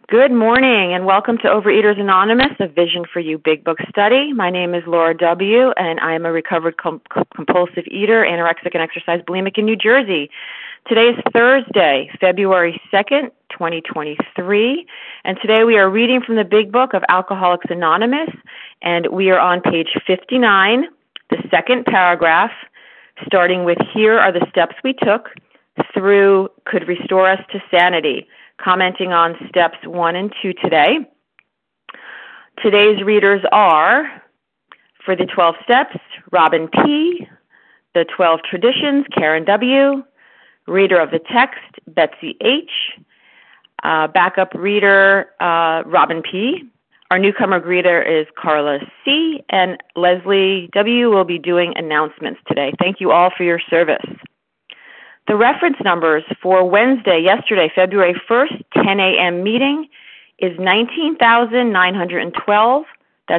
Good morning and welcome to Overeaters Anonymous, a Vision for You Big Book study. My name is Laura W. and I am a recovered compulsive eater, anorexic and exercise bulimic in New Jersey. Today is Thursday, February 2nd, 2023, and today we are reading from the Big Book of Alcoholics Anonymous, and we are on page 59, the second paragraph, starting with "Here are the steps we took" through "Could restore us to sanity," commenting on steps 1 and 2 today. Today's readers are, for the 12 steps, Robin P., the 12 traditions, Karen W., reader of the text, Betsy H., backup reader, Robin P., our newcomer greeter is Carla C., and Leslie W. will be doing announcements today. Thank you all for your service. The reference numbers for Wednesday, yesterday, February 1st, 10 a.m. meeting is 19,912. That's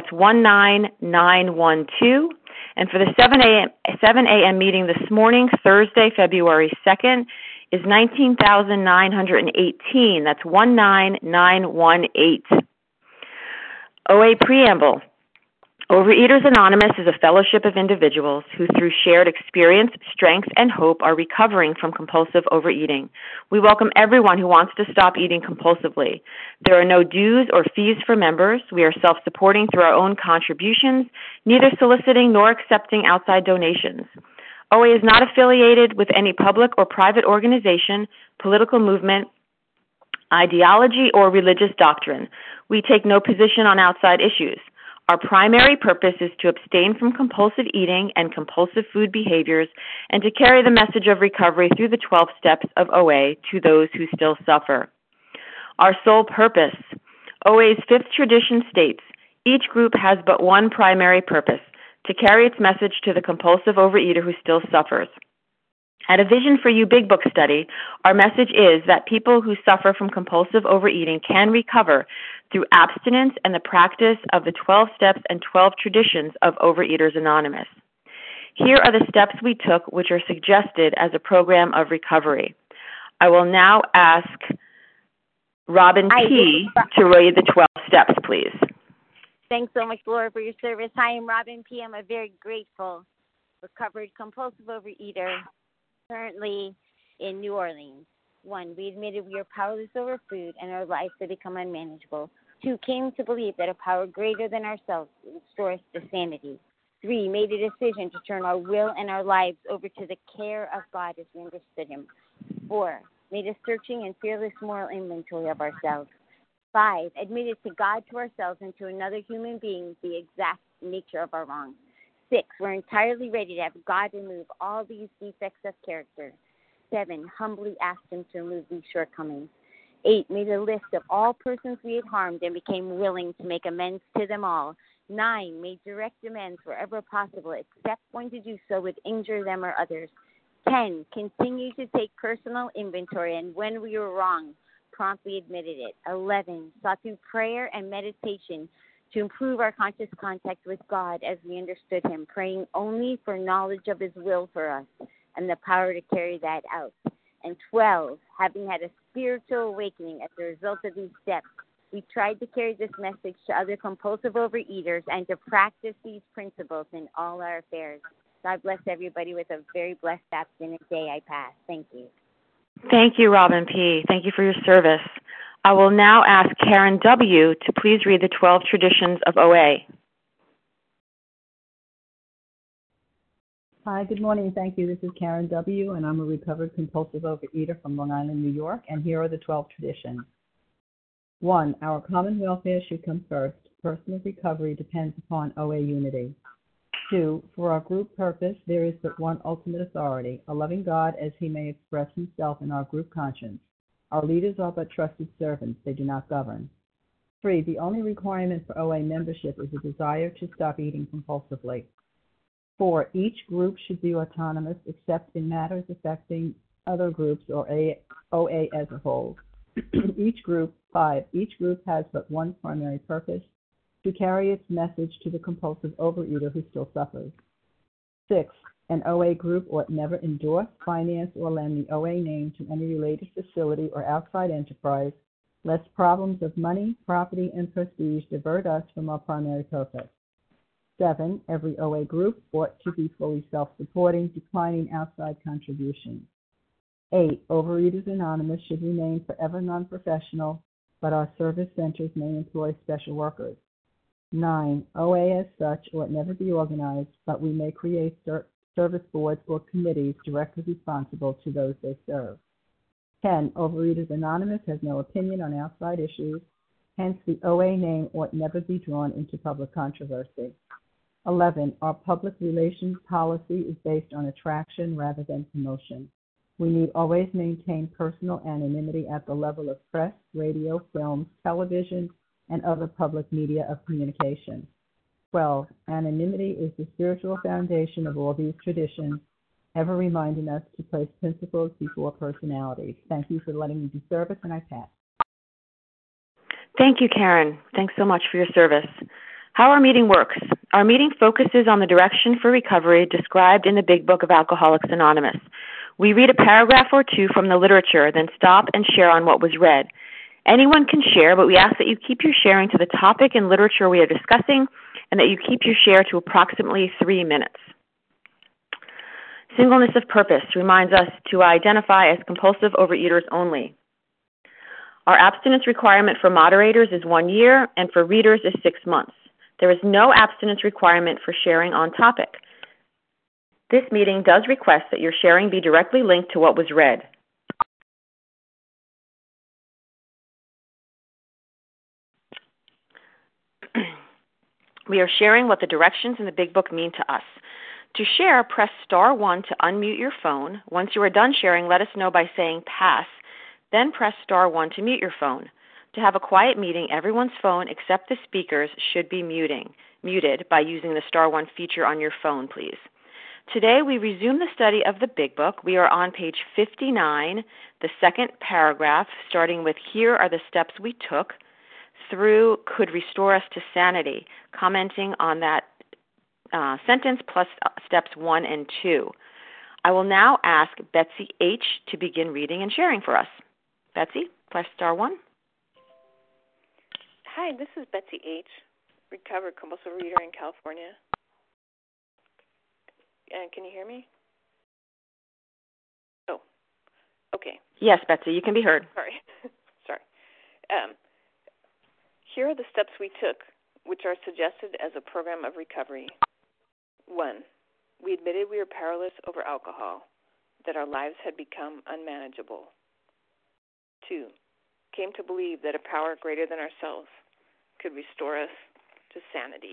19912. And for the 7 a.m. meeting this morning, Thursday, February 2nd, is 19,918. That's 19918. OA Preamble. Overeaters Anonymous is a fellowship of individuals who, through shared experience, strength, and hope, are recovering from compulsive overeating. We welcome everyone who wants to stop eating compulsively. There are no dues or fees for members. We are self-supporting through our own contributions, neither soliciting nor accepting outside donations. OA is not affiliated with any public or private organization, political movement, ideology, or religious doctrine. We take no position on outside issues. Our primary purpose is to abstain from compulsive eating and compulsive food behaviors and to carry the message of recovery through the 12 steps of OA to those who still suffer. Our sole purpose. OA's fifth tradition states, each group has but one primary purpose, to carry its message to the compulsive overeater who still suffers. At a Vision for You Big Book study, our message is that people who suffer from compulsive overeating can recover through abstinence and the practice of the 12 steps and 12 traditions of Overeaters Anonymous. Here are the steps we took which are suggested as a program of recovery. I will now ask Robin P. to read the 12 steps, please. Thanks so much, Laura, for your service. Hi, I'm Robin P. I'm a very grateful, recovered compulsive overeater, currently in New Orleans. 1, we admitted we are powerless over food and our lives have become unmanageable. 2, came to believe that a power greater than ourselves will restore us to sanity. 3, made a decision to turn our will and our lives over to the care of God as we understood Him. 4, made a searching and fearless moral inventory of ourselves. 5, admitted to God, to ourselves, and to another human being the exact nature of our wrongs. 6, we're entirely ready to have God remove all these defects of character. 7, humbly asked Him to remove these shortcomings. 8, made a list of all persons we had harmed and became willing to make amends to them all. 9, made direct amends wherever possible, except when to do so would injure them or others. 10, continued to take personal inventory, and when we were wrong, promptly admitted it. 11, sought through prayer and meditation to improve our conscious contact with God as we understood Him, praying only for knowledge of His will for us and the power to carry that out. And 12, having had a spiritual awakening as a result of these steps, we tried to carry this message to other compulsive overeaters and to practice these principles in all our affairs. God bless everybody with a very blessed abstinent day I pass. Thank you. Thank you, Robin P. Thank you for your service. I will now ask Karen W. to please read the 12 traditions of OA. Hi, good morning. Thank you. This is Karen W., and I'm a recovered compulsive overeater from Long Island, New York, and here are the 12 traditions. 1, our common welfare should come first. Personal recovery depends upon OA unity. 2, for our group purpose, there is but one ultimate authority, a loving God as He may express Himself in our group conscience. Our leaders are but trusted servants. They do not govern. 3, the only requirement for OA membership is a desire to stop eating compulsively. 4, each group should be autonomous except in matters affecting other groups or OA as a whole. 5, each group has but one primary purpose, to carry its message to the compulsive overeater who still suffers. 6, an OA group ought never endorse, finance, or lend the OA name to any related facility or outside enterprise lest problems of money, property, and prestige divert us from our primary purpose. 7, every OA group ought to be fully self-supporting, declining outside contributions. 8, Overeaters Anonymous should remain forever non-professional, but our service centers may employ special workers. 9, OA as such ought never be organized, but we may create service boards or committees directly responsible to those they serve. 10, Overeaters Anonymous has no opinion on outside issues, hence the OA name ought never be drawn into public controversy. 11, our public relations policy is based on attraction rather than promotion. We need always maintain personal anonymity at the level of press, radio, films, television, and other public media of communication. 12, anonymity is the spiritual foundation of all these traditions, ever reminding us to place principles before personalities. Thank you for letting me do service, and I pass. Thank you, Karen. Thanks so much for your service. How our meeting works. Our meeting focuses on the direction for recovery described in the Big Book of Alcoholics Anonymous. We read a paragraph or two from the literature, then stop and share on what was read. Anyone can share, but we ask that you keep your sharing to the topic and literature we are discussing, and that you keep your share to approximately 3 minutes. Singleness of purpose reminds us to identify as compulsive overeaters only. Our abstinence requirement for moderators is 1 year, and for readers is 6 months. There is no abstinence requirement for sharing on topic. This meeting does request that your sharing be directly linked to what was read. We are sharing what the directions in the Big Book mean to us. To share, press star 1 to unmute your phone. Once you are done sharing, let us know by saying pass, then press star 1 to mute your phone. To have a quiet meeting, everyone's phone except the speaker's should be muted by using the star 1 feature on your phone, please. Today, we resume the study of the Big Book. We are on page 59, the second paragraph, starting with here are the steps we took, through could restore us to sanity, commenting on that sentence plus steps 1 and 2. I will now ask Betsy H. to begin reading and sharing for us. Betsy, press star 1. Hi, this is Betsy H., recovered compulsive reader in California. Can you hear me? Oh, okay. Yes, Betsy, you can be heard. Sorry. Here are the steps we took, which are suggested as a program of recovery. 1, we admitted we were powerless over alcohol, that our lives had become unmanageable. 2, came to believe that a power greater than ourselves could restore us to sanity.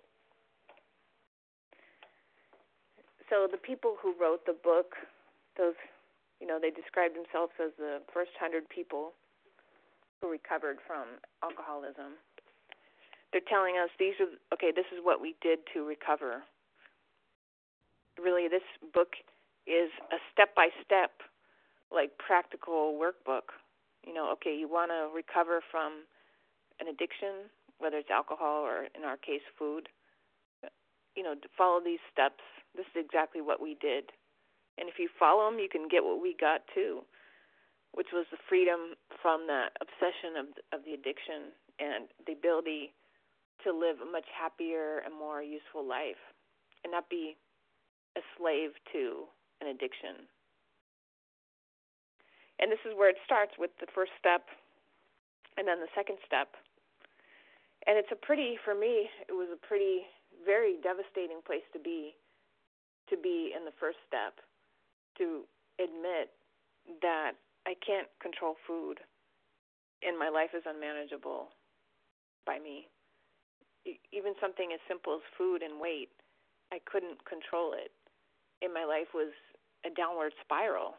So the people who wrote the book, those, they described themselves as the first 100 people who recovered from alcoholism. They're telling us this is what we did to recover. Really, this book is a step-by-step, practical workbook. You want to recover from an addiction, whether it's alcohol or, in our case, food. To follow these steps. This is exactly what we did. And if you follow them, you can get what we got, too, which was the freedom from the obsession of the addiction and the ability to live a much happier and more useful life and not be a slave to an addiction. And this is where it starts with the first step and then the second step. And for me, it was a very devastating place to be in the first step, to admit that I can't control food and my life is unmanageable by me. Even something as simple as food and weight, I couldn't control it. And my life was a downward spiral.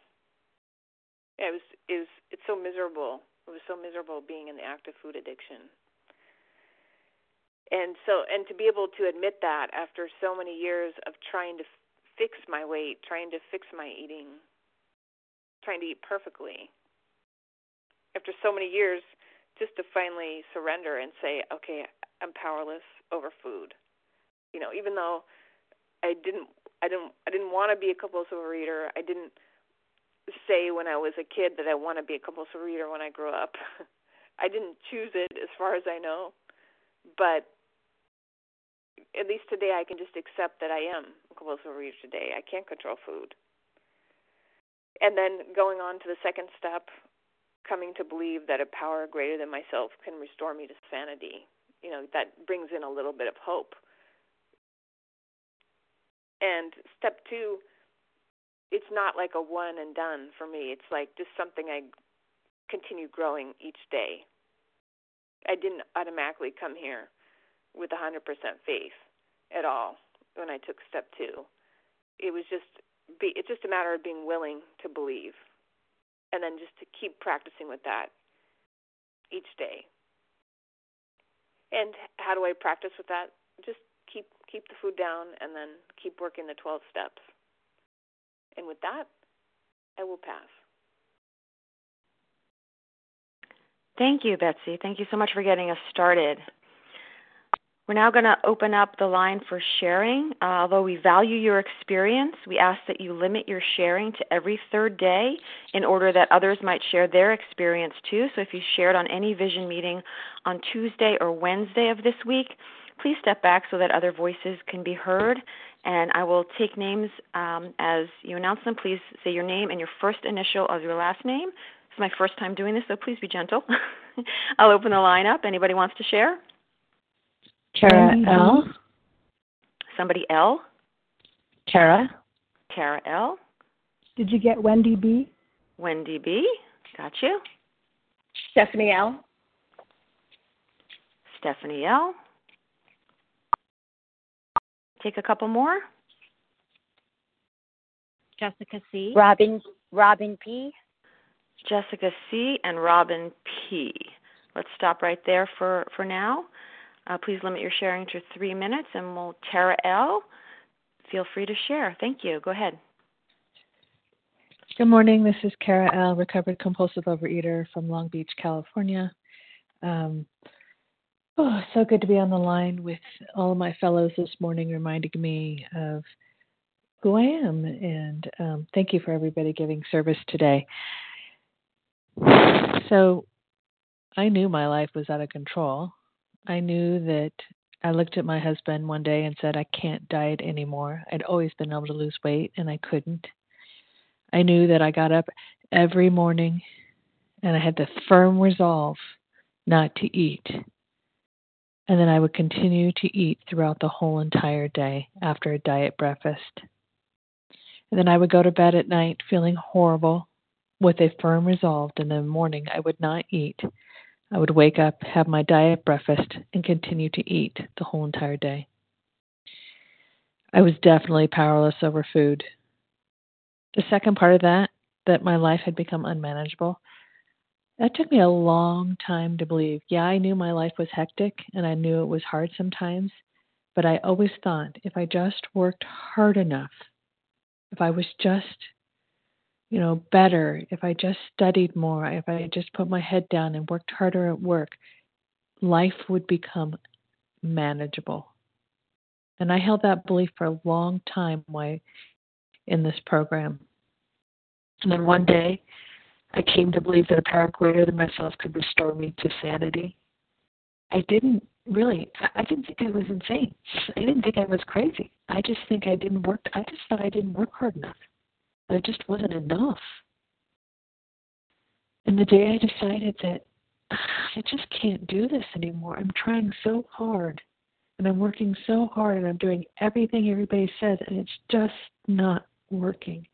It's so miserable. It was so miserable being in the active food addiction. And to be able to admit that after so many years of trying to fix my weight, trying to fix my eating, trying to eat perfectly, after so many years, just to finally surrender and say, okay, I'm powerless over food. Even though I didn't want to be a compulsive overeater. I didn't say when I was a kid that I want to be a compulsive overeater when I grew up. didn't choose it as far as I know, but at least today I can just accept that I am a compulsive overeater today. I can't control food. And then going on to the second step, coming to believe that a power greater than myself can restore me to sanity. That brings in a little bit of hope. And step 2, it's not like a one and done for me. It's like just something I continue growing each day. I didn't automatically come here with 100% faith at all when I took step 2. It's just a matter of being willing to believe, and then just to keep practicing with that each day. And how do I practice with that? Just keep the food down, and then keep working the 12 steps. And with that, I will pass. Thank you, Betsy. Thank you so much for getting us started. We're now going to open up the line for sharing. Although we value your experience, we ask that you limit your sharing to every third day in order that others might share their experience too. So if you shared on any vision meeting on Tuesday or Wednesday of this week, please step back so that other voices can be heard. And I will take names as you announce them. Please say your name and your first initial of your last name. This is my first time doing this, so please be gentle. I'll open the line up. Anybody wants to share? Tara L. Somebody L? Tara. Tara L. Did you get Wendy B? Wendy B. Got you. Stephanie L. Stephanie L. Take a couple more. Jessica C. Robin P. Jessica C. and Robin P. Let's stop right there for now. Please limit your sharing to 3 minutes, and we'll Tara L. Feel free to share. Thank you. Go ahead. Good morning. This is Kara L., recovered compulsive overeater from Long Beach, California. So good to be on the line with all of my fellows this morning, reminding me of who I am. And thank you for everybody giving service today. So I knew my life was out of control. I knew that I looked at my husband one day and said, I can't diet anymore. I'd always been able to lose weight, and I couldn't. I knew that I got up every morning, and I had the firm resolve not to eat. And then I would continue to eat throughout the whole entire day after a diet breakfast. And then I would go to bed at night feeling horrible with a firm resolve. In the morning, I would not eat. I would wake up, have my diet breakfast, and continue to eat the whole entire day. I was definitely powerless over food. The second part of that my life had become unmanageable, that took me a long time to believe. Yeah, I knew my life was hectic, and I knew it was hard sometimes, but I always thought if I just worked hard enough, if I was just better, if I just studied more, if I just put my head down and worked harder at work, life would become manageable. And I held that belief for a long time in this program. And then one day, I came to believe that a power greater than myself could restore me to sanity. I didn't think I was insane. I didn't think I was crazy. I just thought I didn't work hard enough. It just wasn't enough. And the day I decided that I just can't do this anymore. I'm trying so hard, and I'm working so hard, and I'm doing everything everybody says, and it's just not working.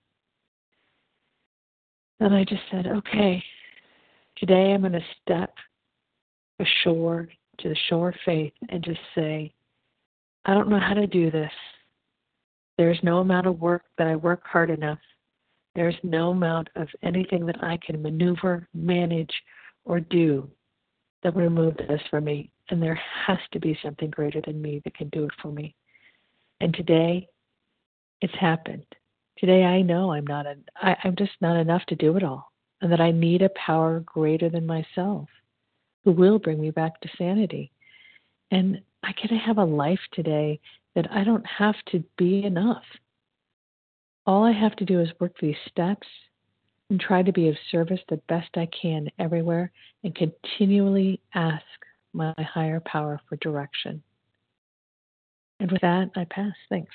And I just said, okay, today I'm going to step ashore to the shore of faith and just say, I don't know how to do this. There's no amount of work that I work hard enough. There's no amount of anything that I can maneuver, manage, or do that will remove this from me. And there has to be something greater than me that can do it for me. And today, it's happened. Today I know I'm just not enough to do it all. And that I need a power greater than myself who will bring me back to sanity. And I get to have a life today that I don't have to be enough. All I have to do is work these steps, and try to be of service the best I can everywhere and continually ask my higher power for direction. And with that, I pass. Thanks.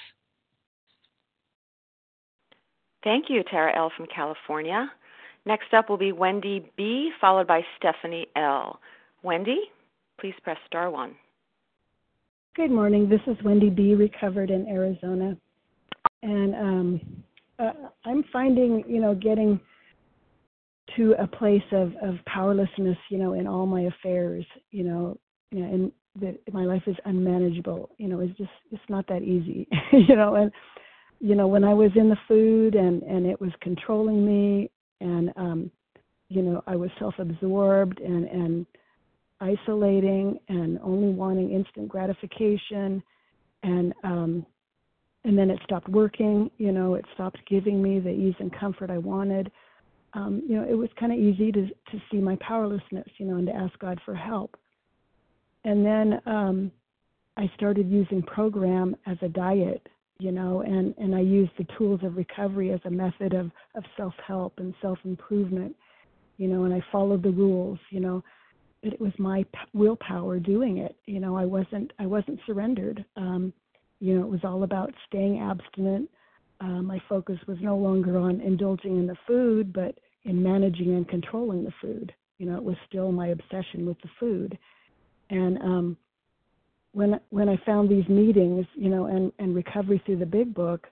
Thank you, Tara L. from California. Next up will be Wendy B., followed by Stephanie L. Wendy, please press star 1. Good morning. This is Wendy B., recovered in Arizona. And I'm finding, getting to a place of powerlessness, in all my affairs, and that my life is unmanageable. It's not that easy, and, when I was in the food and it was controlling me and, I was self-absorbed and isolating and only wanting instant gratification and then it stopped working, it stopped giving me the ease and comfort I wanted. It was kind of easy to see my powerlessness, and to ask God for help. And then I started using program as a diet, and I used the tools of recovery as a method of self-help and self-improvement, and I followed the rules, It was my willpower doing it. I wasn't surrendered. It was all about staying abstinent. My focus was no longer on indulging in the food, but in managing and controlling the food. It was still my obsession with the food. And when I found these meetings, and recovery through the Big Book,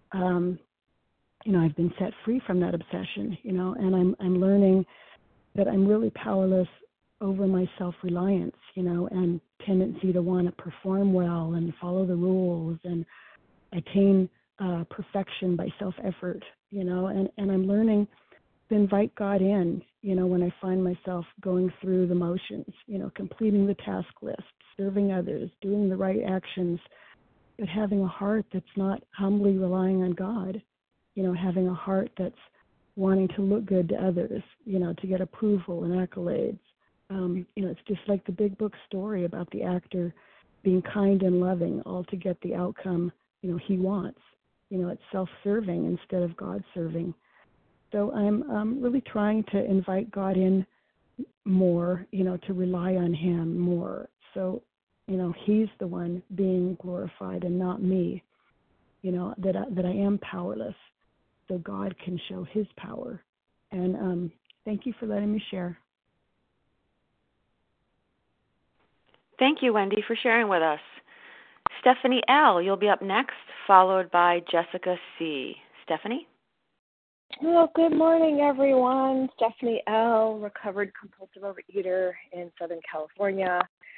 I've been set free from that obsession, and I'm learning that I'm really powerless over my self-reliance, and tendency to want to perform well and follow the rules and attain perfection by self-effort, and I'm learning to invite God in, when I find myself going through the motions, completing the task list, serving others, doing the right actions, but having a heart that's not humbly relying on God, having a heart that's wanting to look good to others, to get approval and accolades. It's just like the Big Book story about the actor being kind and loving, all to get the outcome, he wants. It's self-serving instead of God-serving. So I'm really trying to invite God in more, to rely on him more. So, he's the one being glorified and not me, that I am powerless, so God can show his power. And thank you for letting me share. Thank you, Wendy, for sharing with us. Stephanie L., you'll be up next, followed by Jessica C. Stephanie? Well, good morning, everyone. Stephanie L., recovered compulsive overeater in Southern California.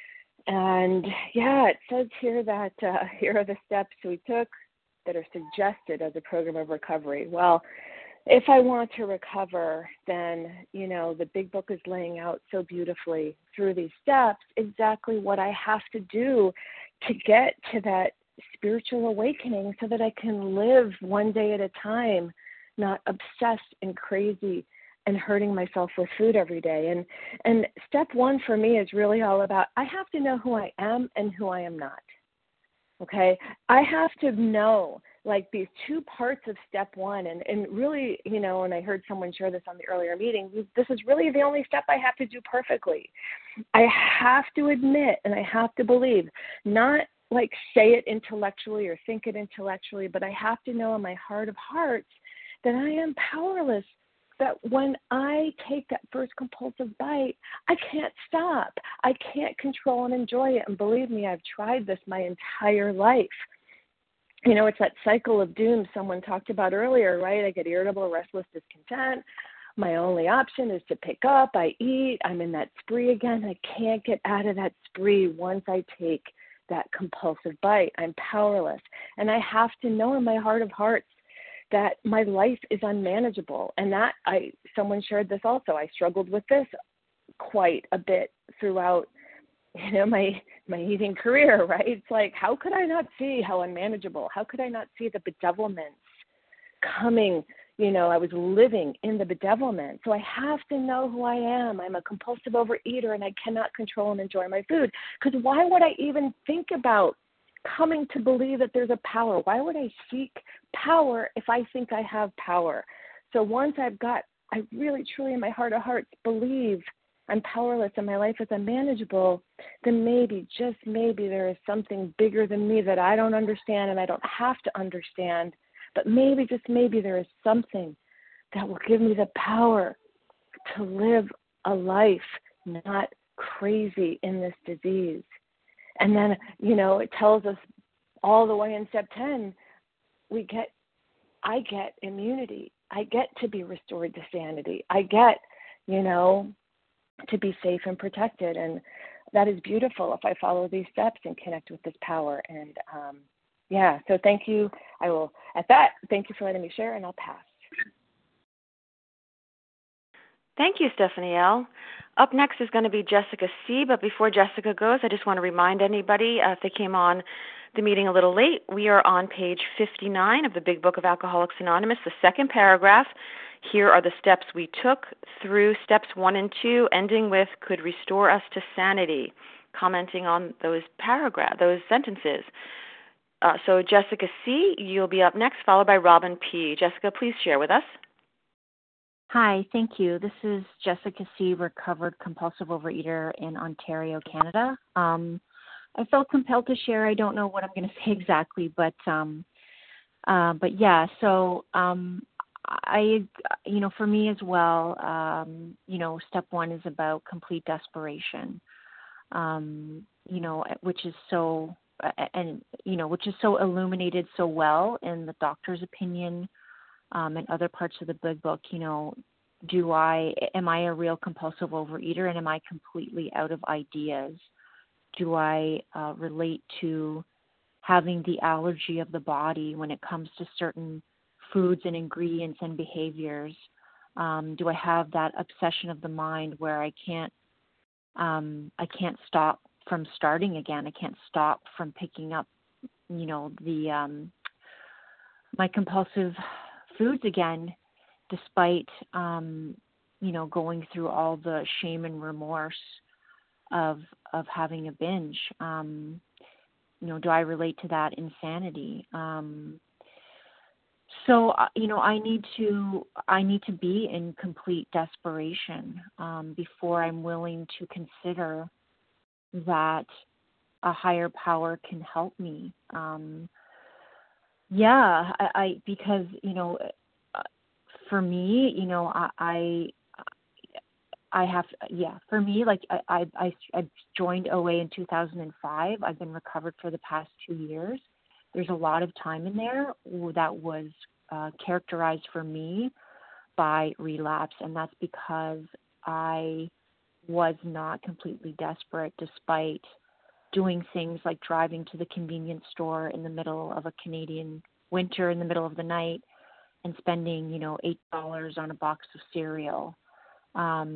And, it says here that here are the steps we took that are suggested as a program of recovery. Well, if I want to recover, then, the Big Book is laying out so beautifully through these steps exactly what I have to do to get to that spiritual awakening so that I can live one day at a time, not obsessed and crazy and hurting myself with food every day. And step 1 for me is really all about I have to know who I am and who I am not. Okay? I have to know like these 2 parts of step 1 and really, and I heard someone share this on the earlier meeting, this is really the only step I have to do perfectly. I have to admit and I have to believe, not like say it intellectually or think it intellectually, but I have to know in my heart of hearts that I am powerless, that when I take that first compulsive bite, I can't stop. I can't control and enjoy it. And believe me, I've tried this my entire life. It's that cycle of doom someone talked about earlier, right? I get irritable, restless, discontent. My only option is to pick up. I eat. I'm in that spree again. I can't get out of that spree once I take that compulsive bite. I'm powerless. And I have to know in my heart of hearts that my life is unmanageable. And that someone shared this also. I struggled with this quite a bit throughout, my eating career, right? It's like, how could I not see how unmanageable? How could I not see the bedevilments coming? I was living in the bedevilment. So I have to know who I am. I'm a compulsive overeater and I cannot control and enjoy my food. Because why would I even think about coming to believe that there's a power? Why would I seek power if I think I have power? So once I've got I really, truly, in my heart of hearts, believe I'm powerless and my life is unmanageable, then maybe, just maybe, there is something bigger than me that I don't understand and I don't have to understand. But maybe, just maybe, there is something that will give me the power to live a life not crazy in this disease. And then, it tells us all the way in step 10, I get immunity. I get to be restored to sanity. I get, to be safe and protected. And that is beautiful if I follow these steps and connect with this power. And so thank you. Thank you for letting me share, and I'll pass. Thank you, Stephanie L. Up next is going to be Jessica C., but before Jessica goes, I just want to remind anybody, if they came on the meeting a little late, we are on page 59 of the Big Book of Alcoholics Anonymous, the second paragraph. Here are the steps we took through steps 1 and 2, ending with could restore us to sanity, commenting on those sentences. So Jessica C., you'll be up next, followed by Robin P. Jessica, please share with us. Hi, thank you. This is Jessica C., recovered compulsive overeater in Ontario, Canada. I felt compelled to share. I don't know what I'm going to say exactly, but yeah. So for me as well, step 1 is about complete desperation, which is so illuminated so well in the doctor's opinion. And other parts of the Big Book, am I a real compulsive overeater, and am I completely out of ideas? Do I relate to having the allergy of the body when it comes to certain foods and ingredients and behaviors? Do I have that obsession of the mind where I can't stop from starting again? I can't stop from picking up, my compulsive foods again, despite going through all the shame and remorse of having a binge. Do I relate to that insanity? So I need to be in complete desperation before I'm willing to consider that a higher power can help me. Because for me, I joined OA in 2005. I've been recovered for the past 2 years. There's a lot of time in there that was characterized for me by relapse, and that's because I was not completely desperate, despite doing things like driving to the convenience store in the middle of a Canadian winter in the middle of the night and spending, $8 on a box of cereal. I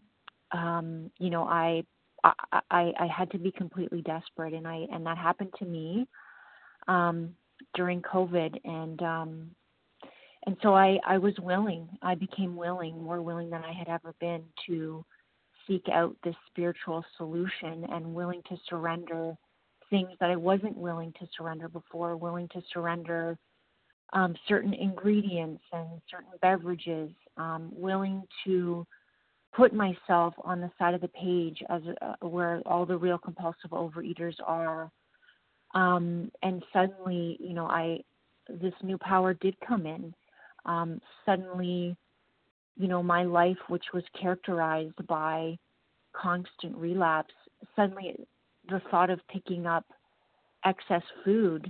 had to be completely desperate, and that happened to me during COVID, and so I was willing. I became willing, more willing than I had ever been, to seek out this spiritual solution, and willing to surrender things that I wasn't willing to surrender before, willing to surrender certain ingredients and certain beverages, willing to put myself on the side of the page as where all the real compulsive overeaters are. And suddenly, this new power did come in. Suddenly, my life, which was characterized by constant relapse, suddenly the thought of picking up excess food,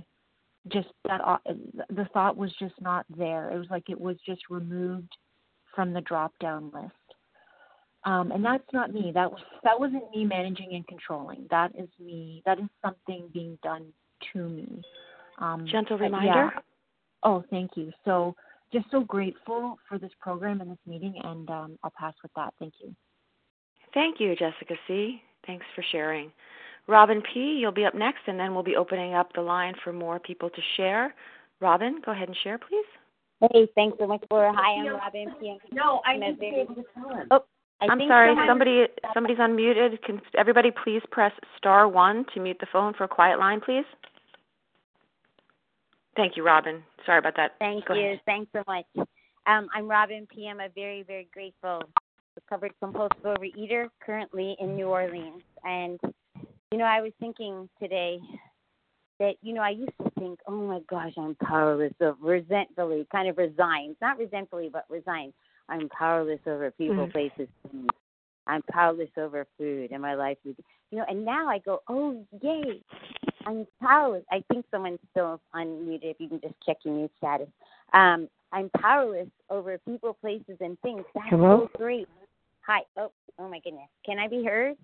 the thought was just not there. It was like it was just removed from the drop-down list. And that's not me. That wasn't me managing and controlling. That is me. That is something being done to me. Gentle reminder. Yeah. Oh, thank you. So just so grateful for this program and this meeting, and I'll pass with that. Thank you. Thank you, Jessica C. Thanks for sharing. Robin P., you'll be up next, and then we'll be opening up the line for more people to share. Robin, go ahead and share, please. Hey, thanks so much for hi. I'm Robin P. No, I need to be able to tell him. Oh, I'm sorry, somebody's unmuted. Can everybody please press *1 to mute the phone for a quiet line, please? Thank you, Robin. Sorry about that. Thank you. Thanks so much. I'm Robin P. I'm a very, very grateful recovered compulsive overeater currently in New Orleans. And, I was thinking today that, I used to think, oh, my gosh, I'm powerless, resentfully, kind of resigned. Not resentfully, but resigned. I'm powerless over people, places, things. I'm powerless over food and my life. And now I go, oh, yay, I'm powerless. I think someone's still unmuted. If you can just check your mute status. I'm powerless over people, places, and things. That's so great. Hi. Oh, my goodness. Can I be heard?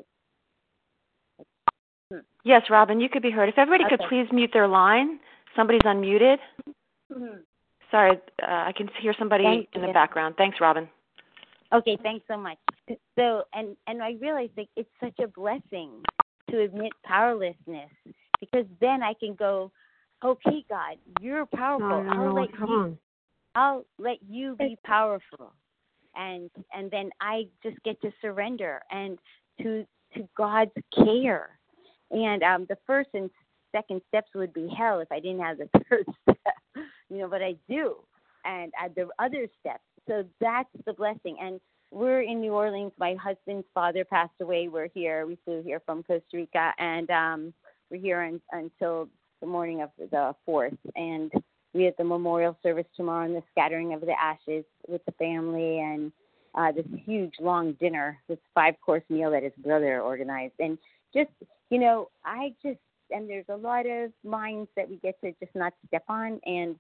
Yes, Robin, you could be heard. If everybody could please mute their line. Somebody's unmuted. Sorry, I can hear somebody in the background. Thanks, Robin. Okay, thanks so much. So, and I realize that it's such a blessing to admit powerlessness, because then I can go, okay, God, you're powerful. I'll let you be powerful, and then I just get to surrender and to God's care. And the first and second steps would be hell if I didn't have the third step, but I do, and the other steps. So that's the blessing. And we're in New Orleans. My husband's father passed away. We're here. We flew here from Costa Rica, and we're here until the morning of the 4th. And we have the memorial service tomorrow and the scattering of the ashes with the family, and this huge, long dinner, this 5-course meal that his brother organized. And just, and there's a lot of minds that we get to just not step on, and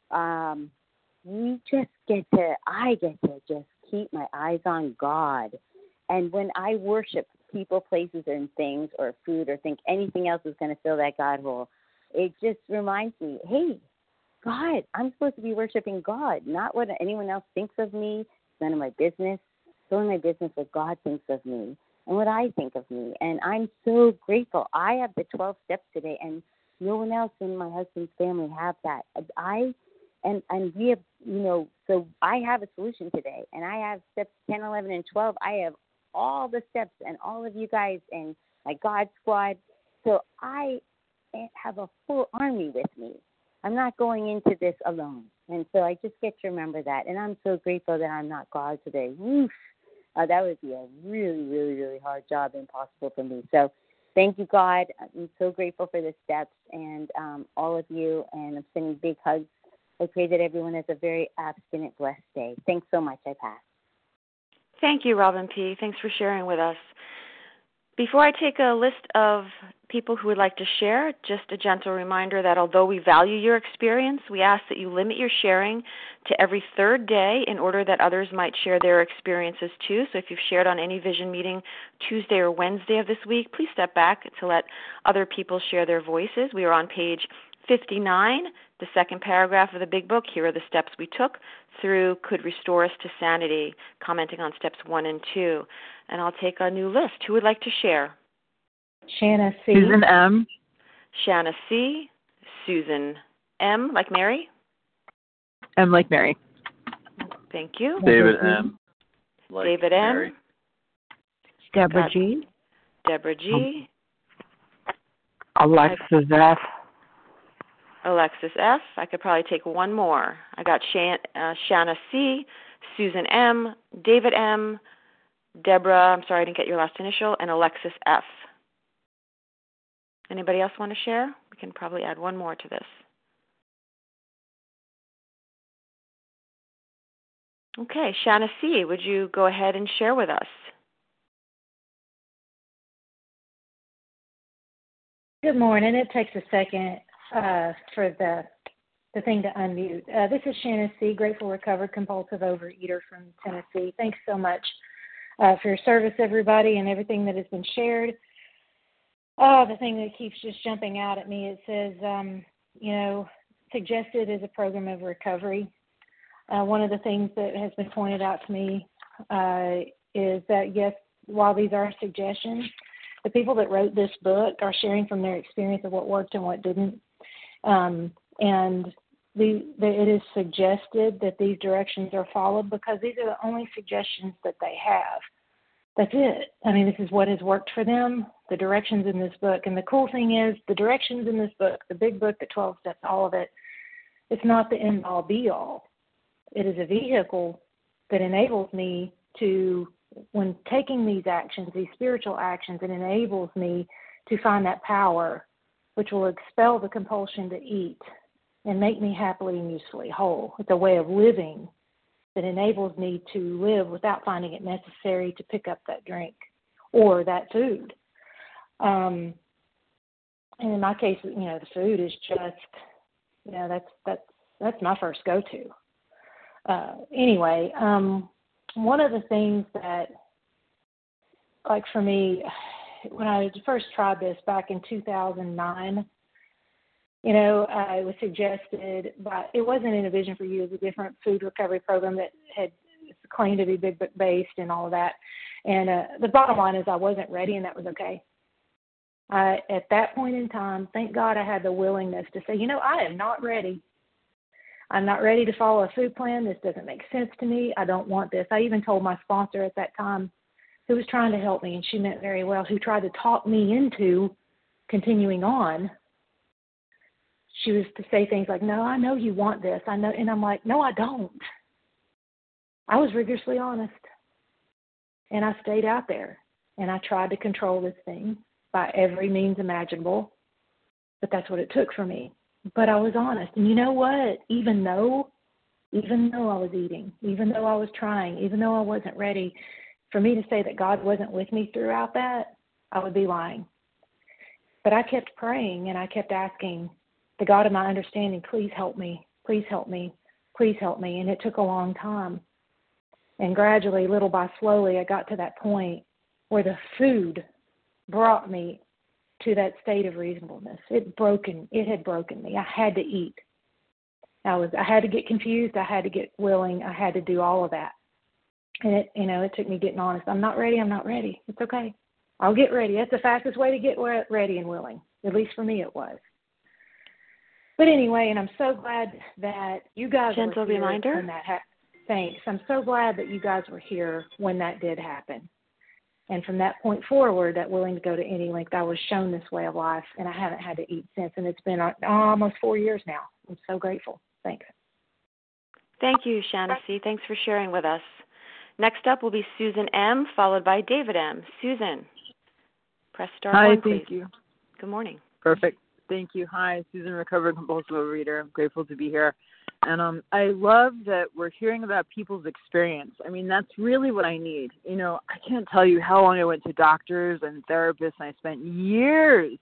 I get to just keep my eyes on God. And when I worship people, places, and things, or food, or think anything else is going to fill that God hole, it just reminds me, hey, God, I'm supposed to be worshiping God, not what anyone else thinks of me. It's none of my business. It's only my business what God thinks of me and what I think of me. And I'm so grateful. I have the 12 steps today, and no one else in my husband's family have that. And we have, so I have a solution today, and I have steps 10, 11, and 12. I have all the steps and all of you guys and my God squad. So I have a full army with me. I'm not going into this alone. And so I just get to remember that. And I'm so grateful that I'm not God today. Woof. That would be a really, really, really hard job, impossible for me. So thank you, God. I'm so grateful for the steps and all of you. And I'm sending big hugs. I pray that everyone has a very abstinent, blessed day. Thanks so much. I pass. Thank you, Robin P. Thanks for sharing with us. Before I take a list of people who would like to share, just a gentle reminder that although we value your experience, we ask that you limit your sharing to every third day in order that others might share their experiences too. So if you've shared on any vision meeting Tuesday or Wednesday of this week, please step back to let other people share their voices. We are on page 59, the second paragraph of the Big Book. Here are the steps we took through Could Restore Us to Sanity, commenting on steps 1 and 2. And I'll take a new list. Who would like to share? Shanna C. Susan M. Shanna C. Susan M. Like Mary? M like Mary. Thank you. David M. Like David Mary. M. Deborah G. Deborah G. Alexis F. Alexis F. I could probably take one more. I got Shanna C., Susan M., David M., Deborah, I'm sorry I didn't get your last initial, and Alexis F. Anybody else want to share? We can probably add one more to this. Okay, Shanna C., would you go ahead and share with us? Good morning. It takes a second for the thing to unmute. This is Shanna C., grateful, recovered, compulsive overeater from Tennessee. Thanks so much for your service, everybody, and everything that has been shared. Oh, the thing that keeps just jumping out at me, it says, suggested as a program of recovery. One of the things that has been pointed out to me is that, yes, while these are suggestions, the people that wrote this book are sharing from their experience of what worked and what didn't. And it is suggested that these directions are followed because these are the only suggestions that they have. That's it. I mean, this is what has worked for them, the directions in this book. And the cool thing is the directions in this book, the Big Book, the 12 steps, all of it, it's not the end-all, be-all. It is a vehicle that enables me to, when taking these actions, these spiritual actions, it enables me to find that power which will expel the compulsion to eat and make me happily and usefully whole. It's a way of living that enables me to live without finding it necessary to pick up that drink or that food. And in my case, the food is just, that's my first go-to. Anyway, one of the things that, like for me, when I first tried this back in 2009, it was suggested by, it wasn't in A Vision for You, it was a different food recovery program that had claimed to be Big Book based and all of that. And the bottom line is I wasn't ready, and that was okay. At that point in time, thank God I had the willingness to say, I am not ready. I'm not ready to follow a food plan. This doesn't make sense to me. I don't want this. I even told my sponsor at that time, who was trying to help me, and she meant very well, who tried to talk me into continuing on. She was to say things like, no, I know you want this. I know. And I'm like, no, I don't. I was rigorously honest. And I stayed out there. And I tried to control this thing by every means imaginable. But that's what it took for me. But I was honest. And you know what? Even though I was eating, even though I was trying, even though I wasn't ready, for me to say that God wasn't with me throughout that, I would be lying. But I kept praying and I kept asking the God of my understanding, please help me, please help me, please help me. And it took a long time. And gradually, little by slowly, I got to that point where the food brought me to that state of reasonableness. It had broken me. I had to eat. I had to get confused. I had to get willing. I had to do all of that. And it took me getting honest. I'm not ready. It's okay. I'll get ready. That's the fastest way to get ready and willing. At least for me it was. But anyway, and I'm so glad that you guys Gentle were here reminder. when that happened. Thanks. I'm so glad that you guys were here when that did happen. And from that point forward, that willing to go to any length, I was shown this way of life, and I haven't had to eat since. And it's been almost 4 years now. I'm so grateful. Thanks. Thank you, Shanna C. Thanks for sharing with us. Next up will be Susan M., followed by David M. Susan, press star one, please. Hi, thank you. Good morning. Perfect. Thank you. Hi, Susan, recovered compulsive overeater. I'm grateful to be here. And I love that we're hearing about people's experience. I mean, that's really what I need. I can't tell you how long I went to doctors and therapists, and I spent years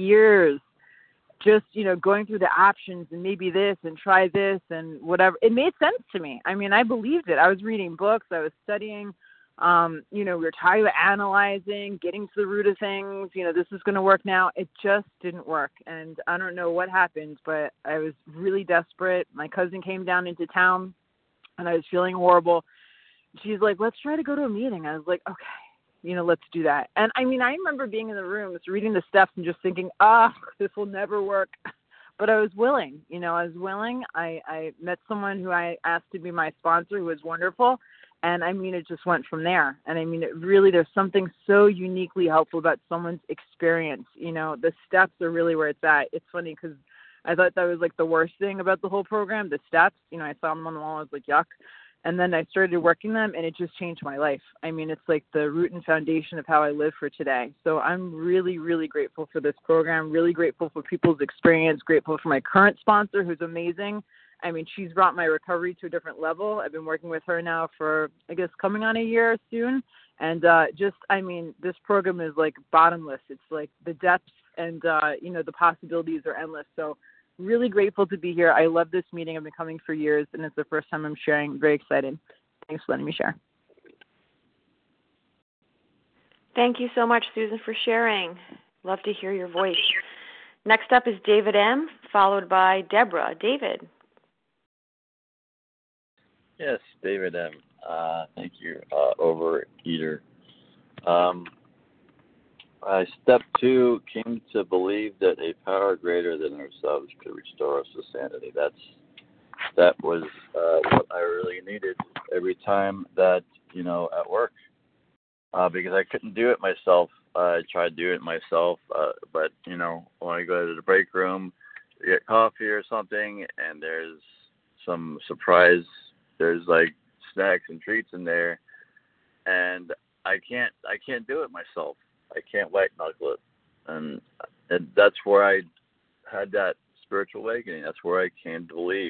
just, going through the options and maybe this and try this and whatever. It made sense to me. I mean, I believed it. I was reading books. I was studying. We were talking about analyzing, getting to the root of things. This is going to work now. It just didn't work. And I don't know what happened, but I was really desperate. My cousin came down into town, and I was feeling horrible. She's like, let's try to go to a meeting. I was like, okay, let's do that. And I mean, I remember being in the room, reading the steps and just thinking, this will never work. But I was willing. I met someone who I asked to be my sponsor, who was wonderful. And I mean, it just went from there. And I mean, there's something so uniquely helpful about someone's experience. The steps are really where it's at. It's funny because I thought that was like the worst thing about the whole program, the steps. I saw them on the wall. I was like, yuck. And then I started working them, and it just changed my life. I mean, it's like the root and foundation of how I live for today. So I'm really, really grateful for this program, really grateful for people's experience, grateful for my current sponsor, who's amazing. I mean, she's brought my recovery to a different level. I've been working with her now for, I guess, coming on a year soon. And this program is like bottomless. It's like the depths and, the possibilities are endless. So really grateful to be here. I love this meeting. I've been coming for years, and it's the first time I'm sharing. I'm very excited. Thanks for letting me share. Thank you so much, Susan, for sharing. Love to hear your voice. Next up is David M., followed by Deborah. David. Yes, David M. Thank you, Overeater. Step 2, came to believe that a power greater than ourselves could restore us to sanity. That was what I really needed every time that, at work, because I couldn't do it myself. I tried to do it myself, but, when I go to the break room to get coffee or something, and there's some surprise there's like snacks and treats in there, and I can't do it myself. I can't white knuckle it, and that's where I had that spiritual awakening. That's where I came to believe,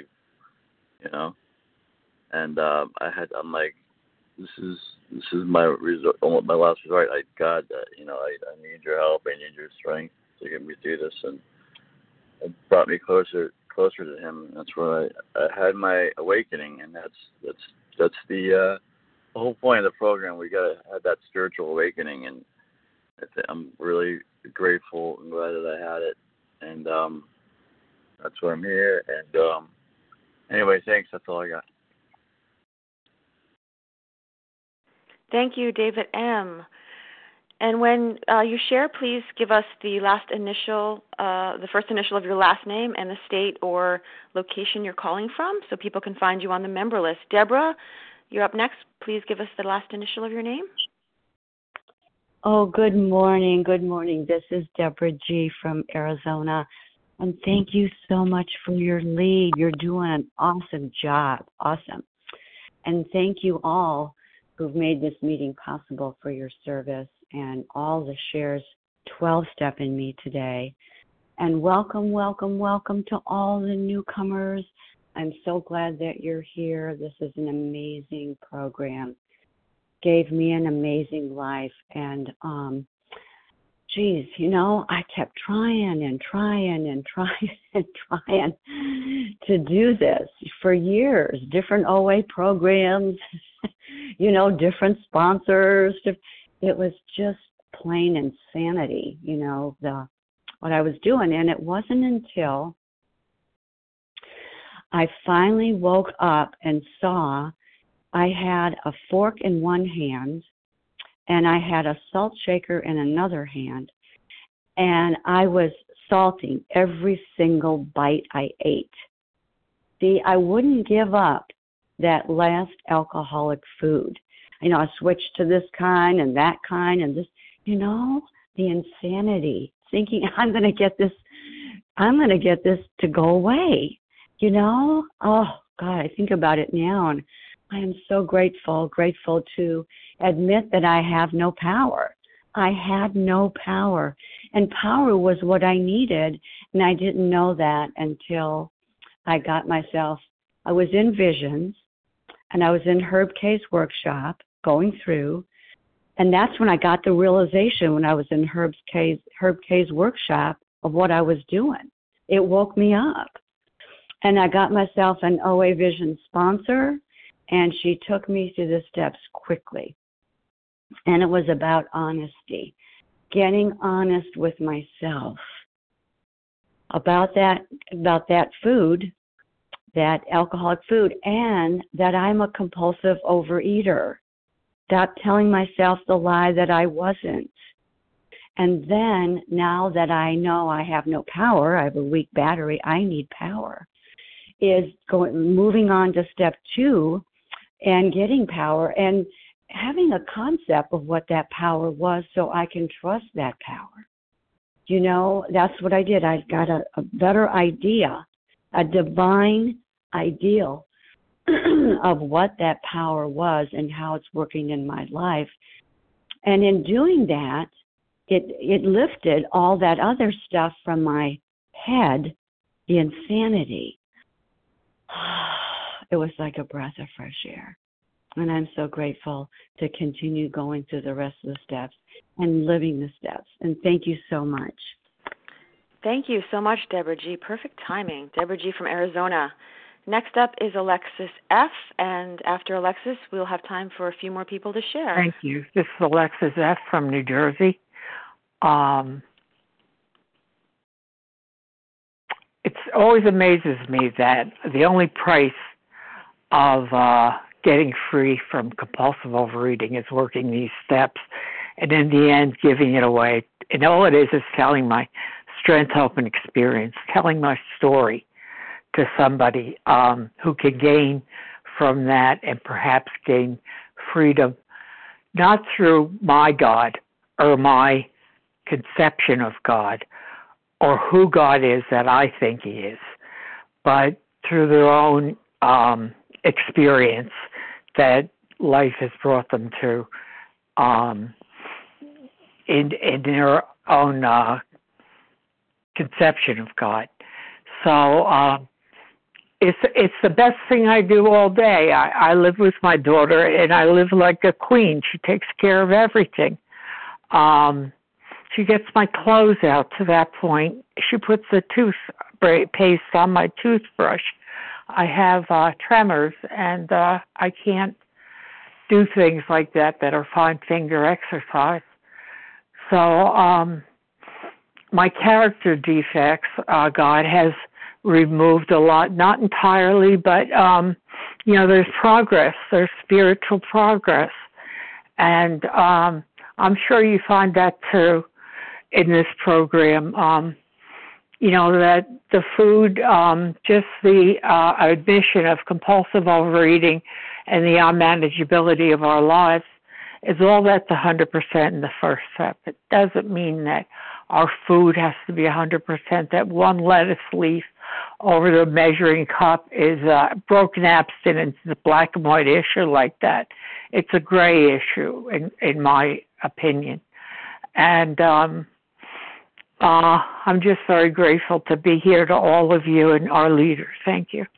And I'm like, this is my resort, my last resort. God, I need your help. I need your strength to get me through this, and it brought me closer to Him. That's where I had my awakening, and that's the whole point of the program. We gotta have that spiritual awakening, and I'm really grateful and glad that I had it, and that's why I'm here. And anyway, thanks. That's all I got. Thank you, David M. And when you share, please give us the first initial of your last name and the state or location you're calling from so people can find you on the member list. Deborah, you're up next. Please give us the last initial of your name. Oh, good morning. Good morning. This is Deborah G. from Arizona. And thank you so much for your lead. You're doing an awesome job. Awesome. And thank you all who've made this meeting possible for your service and all the shares 12-step in me today. And welcome, welcome, welcome to all the newcomers. I'm so glad that you're here. This is an amazing program. Gave me an amazing life. And, I kept trying to do this for years. Different OA programs, different sponsors. It was just plain insanity, what I was doing. And it wasn't until I finally woke up and saw I had a fork in one hand and I had a salt shaker in another hand, and I was salting every single bite I ate. See, I wouldn't give up that last alcoholic food. I switched to this kind and that kind and this, the insanity, thinking I'm going to get this to go away, Oh, God, I think about it now, and I am so grateful to admit that I have no power. I had no power, and power was what I needed, and I didn't know that until I was in Visions, and I was in Herb K's workshop going through, and that's when I got the realization when I was in Herb K's workshop of what I was doing. It woke me up, and I got myself an OA Vision sponsor, and she took me through the steps quickly. And it was about honesty, getting honest with myself about that food, that alcoholic food, and that I'm a compulsive overeater. Stop telling myself the lie that I wasn't. And then, now that I know I have no power, I have a weak battery, I need power, moving on to step 2 and getting power and having a concept of what that power was so I can trust that power. That's what I did. I got a better idea, a divine ideal of what that power was and how it's working in my life. And in doing that, it lifted all that other stuff from my head, the insanity. It was like a breath of fresh air. And I'm so grateful to continue going through the rest of the steps and living the steps. And thank you so much. Thank you so much, Deborah G. Perfect timing. Deborah G. from Arizona. Next up is Alexis F., and after Alexis, we'll have time for a few more people to share. Thank you. This is Alexis F. from New Jersey. It always amazes me that the only price of getting free from compulsive overeating is working these steps, and in the end, giving it away. And all it is telling my strength, hope, and experience, telling my story to somebody who can gain from that and perhaps gain freedom, not through my God or my conception of God or who God is that I think He is, but through their own experience that life has brought them to in their own conception of God. So it's the best thing I do all day. I live with my daughter, and I live like a queen. She takes care of everything. She gets my clothes out to that point. She puts the toothpaste on my toothbrush. I have tremors, and I can't do things like that are fine finger exercise. So my character defects, God has removed a lot, not entirely, but there's progress, there's spiritual progress, and I'm sure you find that too in this program. That the food, just the admission of compulsive overeating and the unmanageability of our lives is all that's 100% in the first step. It doesn't mean that our food has to be 100%, that one lettuce leaf over the measuring cup is broken abstinence, is a black and white issue like that. It's a gray issue, in my opinion. And I'm just very grateful to be here to all of you and our leaders. Thank you.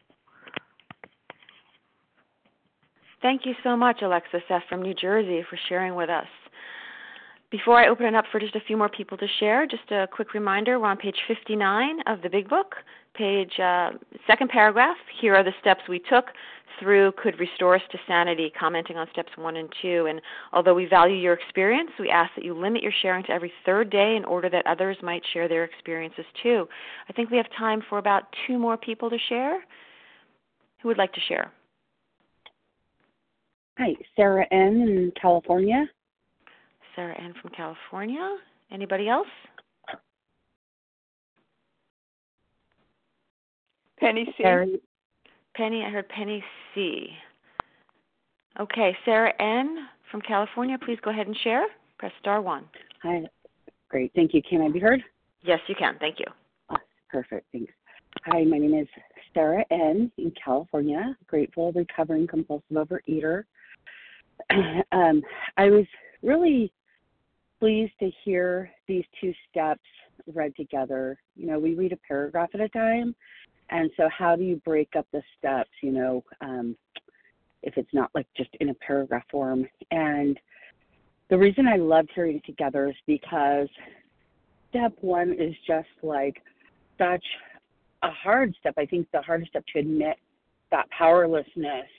Thank you so much, Alexis F. from New Jersey, for sharing with us. Before I open it up for just a few more people to share, just a quick reminder, we're on page 59 of the Big Book, second paragraph. Here are the steps we took through Could Restore Us to Sanity, commenting on steps 1 and 2. And although we value your experience, we ask that you limit your sharing to every third day in order that others might share their experiences too. I think we have time for about 2 more people to share. Who would like to share? Hi, Sarah N. in California. Sarah N. from California. Anybody else? Penny C. Penny, I heard Penny C. Okay, Sarah N. from California, please go ahead and share. Press star 1. Hi. Great, thank you. Can I be heard? Yes, you can. Thank you. Oh, perfect, thanks. Hi, my name is Sarah N. in California, grateful, recovering compulsive overeater. I was really pleased to hear these 2 steps read together. We read a paragraph at a time, and so how do you break up the steps, if it's not like just in a paragraph form? And the reason I loved hearing it together is because step 1 is just like such a hard step. I think the hardest step to admit that powerlessness.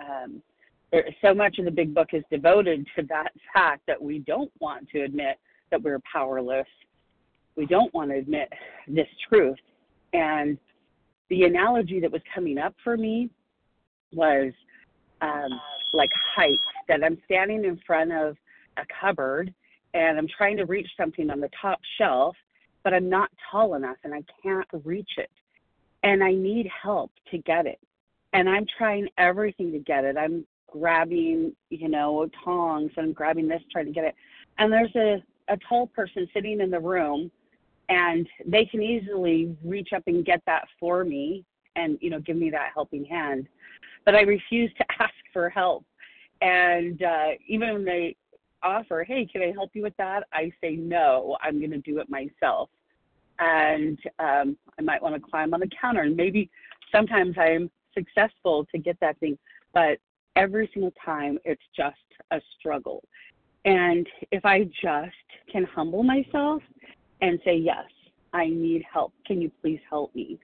So much of the Big Book is devoted to that fact that we don't want to admit that we're powerless. We don't want to admit this truth. And the analogy that was coming up for me was like height, that I'm standing in front of a cupboard and I'm trying to reach something on the top shelf, but I'm not tall enough and I can't reach it. And I need help to get it. And I'm trying everything to get it. I'm grabbing, tongs, and I'm grabbing this, trying to get it. And there's a tall person sitting in the room, and they can easily reach up and get that for me and, give me that helping hand. But I refuse to ask for help. And even when they offer, hey, can I help you with that? I say, no, I'm going to do it myself. And I might want to climb on the counter. And maybe sometimes I'm successful to get that thing, but every single time it's just a struggle. And if I just can humble myself and say, yes, I need help, can you please help me?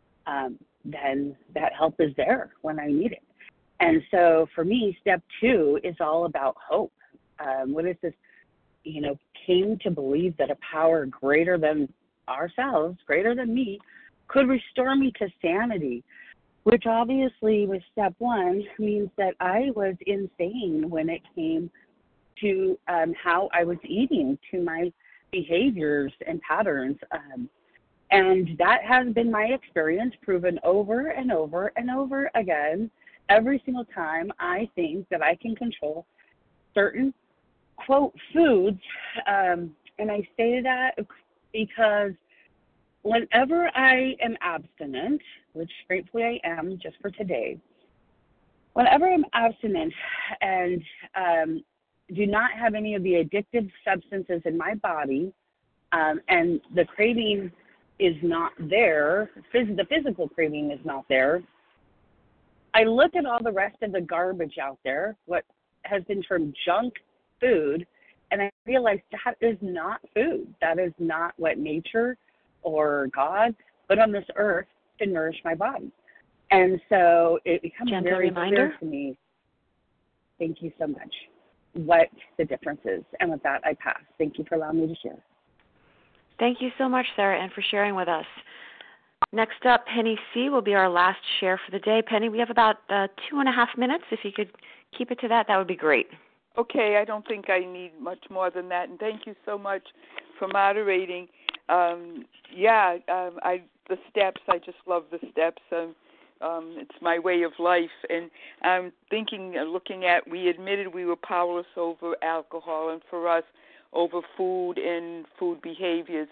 Then that help is there when I need it. And so for me, step 2 is all about hope. What is this, came to believe that a power greater than ourselves, greater than me, could restore me to sanity. Which obviously with step 1 means that I was insane when it came to how I was eating, to my behaviors and patterns. And that has been my experience, proven over and over and over again. Every single time I think that I can control certain, quote, foods. And I say that because whenever I am abstinent, which gratefully I am just for today, Whenever I'm abstinent and do not have any of the addictive substances in my body, and the craving is not there, the physical craving is not there, I look at all the rest of the garbage out there, what has been termed junk food, and I realize that is not food. That is not what nature or God put on this earth to nourish my body. And so it becomes Gentle very reminder. clear to me, thank you so much, what the difference is. And with that, I pass. Thank you for allowing me to share. Thank you so much, Sarah, and for sharing with us. Next up, Penny C. will be our last share for the day. Penny, we have about 2.5 minutes. If you could keep it to that, that would be great. Okay, I don't think I need much more than that, and thank you so much for moderating. The steps, I just love the steps. It's my way of life, and I'm looking at, we admitted we were powerless over alcohol, and for us, over food and food behaviors.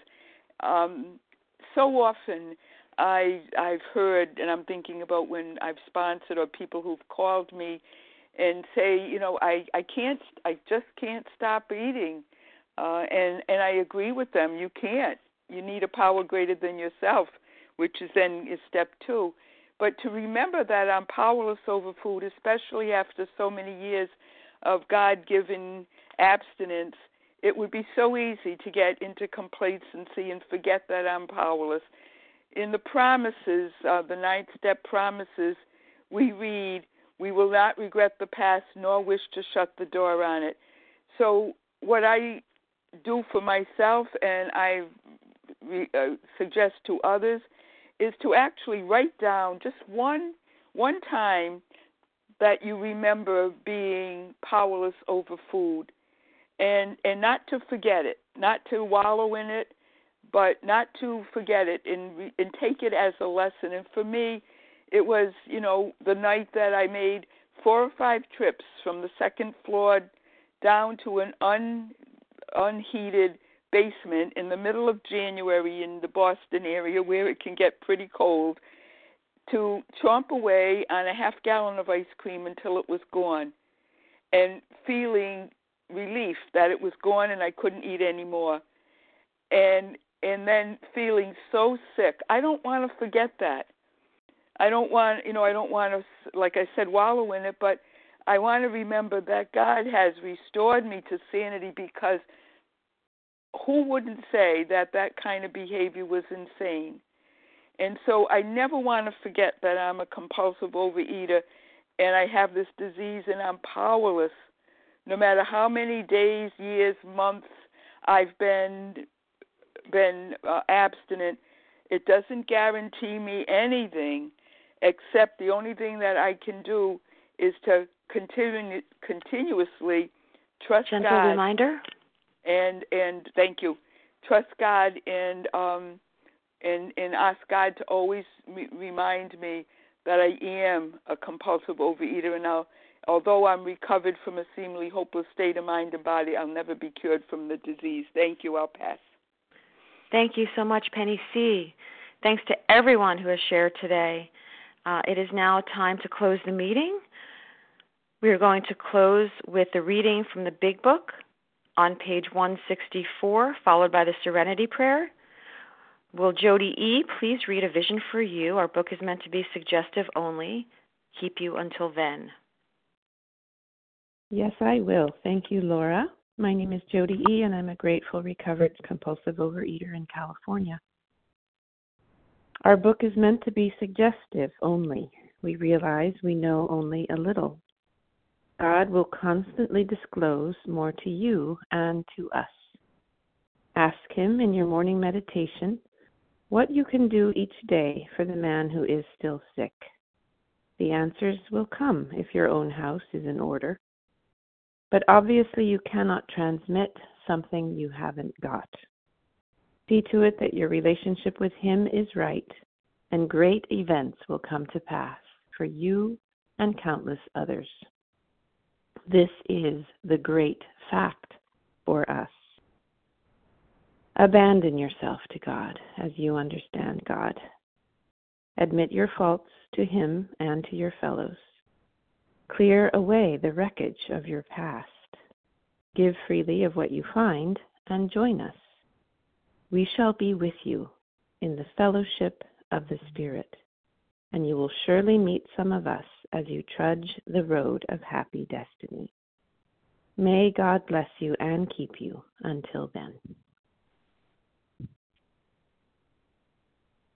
So often, I've heard, and I'm thinking about when I've sponsored or people who've called me and say, I just can't stop eating, and I agree with them. You can't. You need a power greater than yourself, which is step 2. But to remember that I'm powerless over food, especially after so many years of God-given abstinence, it would be so easy to get into complacency and forget that I'm powerless. In the promises, the 9th step promises, we read, we will not regret the past nor wish to shut the door on it. So what I do for myself, and I suggest to others, is to actually write down just one time that you remember being powerless over food, and not to forget it, not to wallow in it, but not to forget it and take it as a lesson. And for me, it was, the night that I made 4 or 5 trips from the 2nd floor down to an unheated basement in the middle of January in the Boston area where it can get pretty cold, to chomp away on a half gallon of ice cream until it was gone, and feeling relief that it was gone and I couldn't eat anymore, and then feeling so sick. I don't want to forget that. I don't want to, like I said, wallow in it, but I want to remember that God has restored me to sanity, because who wouldn't say that kind of behavior was insane? And so I never want to forget that I'm a compulsive overeater and I have this disease and I'm powerless. No matter how many days, years, months I've been abstinent, it doesn't guarantee me anything, except the only thing that I can do is to continuously trust Gentle God. Reminder. And thank you. Trust God and ask God to always remind me that I am a compulsive overeater. And although I'm recovered from a seemingly hopeless state of mind and body, I'll never be cured from the disease. Thank you. I'll pass. Thank you so much, Penny C. Thanks to everyone who has shared today. It is now time to close the meeting. We are going to close with the reading from the Big Book on page 164, followed by the Serenity Prayer. Will Jody E. please read A Vision for You? Our book is meant to be suggestive only. Keep you until then. Yes, I will. Thank you, Laura. My name is Jody E., and I'm a grateful, recovered, compulsive overeater in California. Our book is meant to be suggestive only. We realize we know only a little. God will constantly disclose more to you and to us. Ask Him in your morning meditation what you can do each day for the man who is still sick. The answers will come if your own house is in order. But obviously you cannot transmit something you haven't got. See to it that your relationship with Him is right, and great events will come to pass for you and countless others. This is the great fact for us. Abandon yourself to God as you understand God. Admit your faults to Him and to your fellows. Clear away the wreckage of your past. Give freely of what you find and join us. We shall be with you in the fellowship of the Spirit, and you will surely meet some of us as you trudge the road of happy destiny. May God bless you and keep you until then.